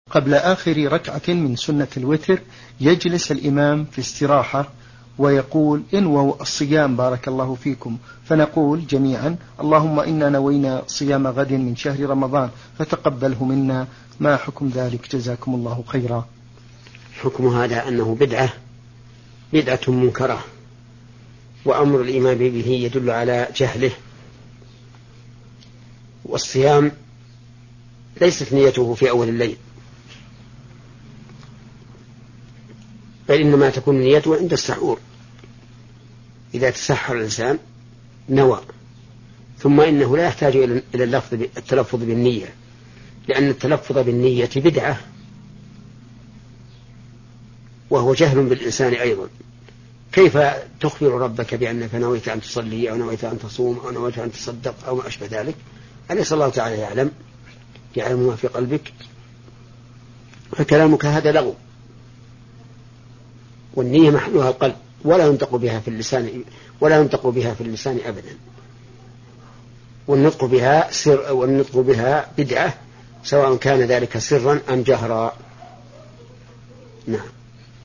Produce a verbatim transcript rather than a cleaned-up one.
قبل آخر ركعة من سنة الوتر يجلس الإمام في استراحة ويقول انووا الصيام بارك الله فيكم، فنقول جميعا اللهم إنا نوينا صيام غد من شهر رمضان فتقبله منا. ما حكم ذلك جزاكم الله خيرا؟ حكم هذا أنه بدعة بدعة منكرة، وأمر الإمام به يدل على جهله. والصيام ليست نيته في أول الليل، بل إنما تكون نيته عند السحور، إذا تسحر الإنسان نوى. ثم إنه لا يحتاج إلى اللفظ التلفظ بالنية، لأن التلفظ بالنية بدعة، وهو جهل بالإنسان أيضا. كيف تخبر ربك بأنك نويت أن تصلي أو نويت أن تصوم أو نويت أن تصدق أو ما أشبه ذلك؟ أليس الله تعالى يعلم يعلم ما في قلبك؟ فكلامك هذا لغو، والنية محلها القلب، ولا ينطق بها في اللسان ولا ينطق بها في اللسان أبدا. والنطق بها سر والنطق بها بدعة، سواء كان ذلك سرا أم جهرا. نعم.